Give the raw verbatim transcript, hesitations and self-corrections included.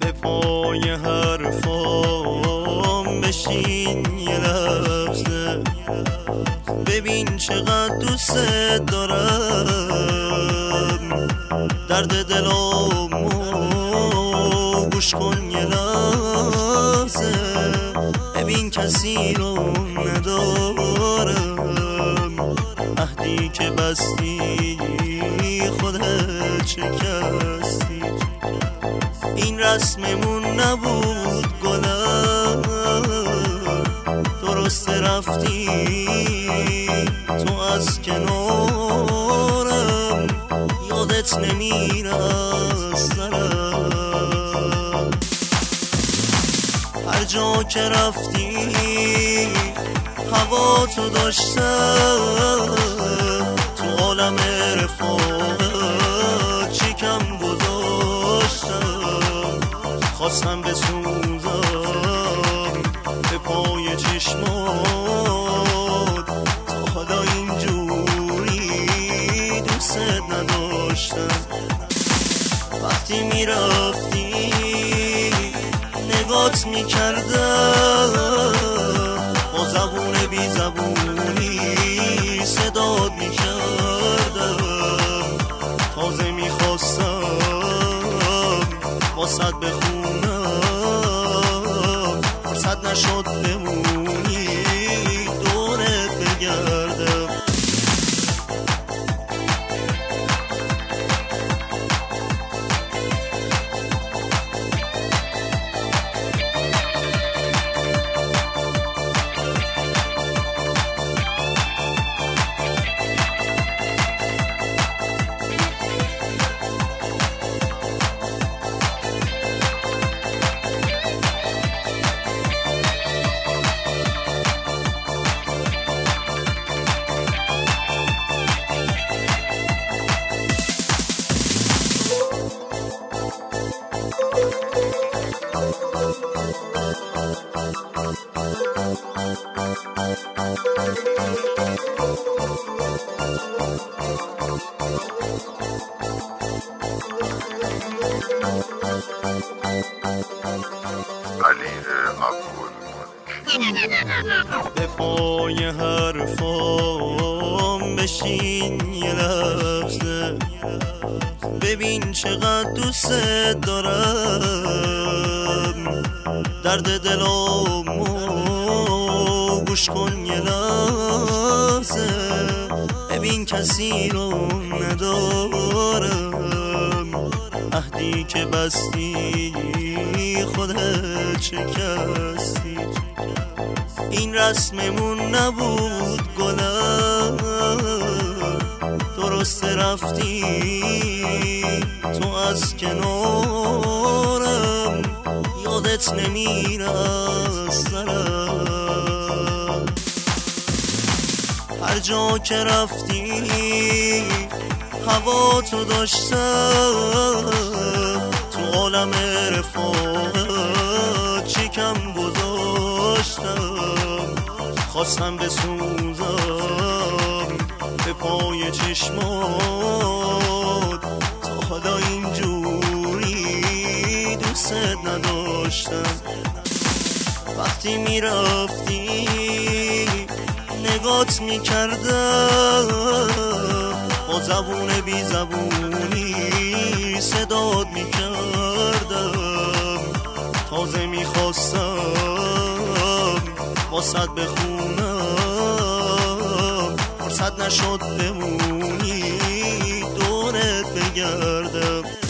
به پای حرفام بشین یه لحظه، ببین چقدر دوست دارم، درد دلامو گوش کن یه لحظه، ببین کسی رو ندارم، عهدی که بستی خودت شکستی، این رسممون نبود گلم، درست رفتی تو از کنارم، یادت نمیره از سرم، هر جا که رفتی هوا تو داشتم، تو عالم رفاقت چیکم گذاشتم، خواستم بسوزم به پای چشمات، تا حالا اینجوری دوست نداشتم، وقتی میرفتی نگات میکردم، با زبون بی زبونی صدات میکردم، تازه میخواستم واسد بخونم، فرصت نشد بمونی دورت بگردم. به پای حرفام بشین یه لحظه، ببین چقدر دوست دارم، درد دلامو گوش کن یه لحظه، ببین کسی رو ندارم، عهدی که بستی خودت شکستی، این رسممون نبود گلم، درست رفتی تو از کنارم، یادت نمیره از سرم، هر جا که رفتی هوا تو داشتم، تو عالم رفاقت چیکم گذاشتم، خواستم بسوزم به پای چشمات، تا حالا اینجوری دوست نداشتم، وقتی میرفتی نگات میکردم، با زبون بی زبونی صدات میکردم، تازه میخواستم واسد بخونم، فرصت نشد بمونی دورت بگردم.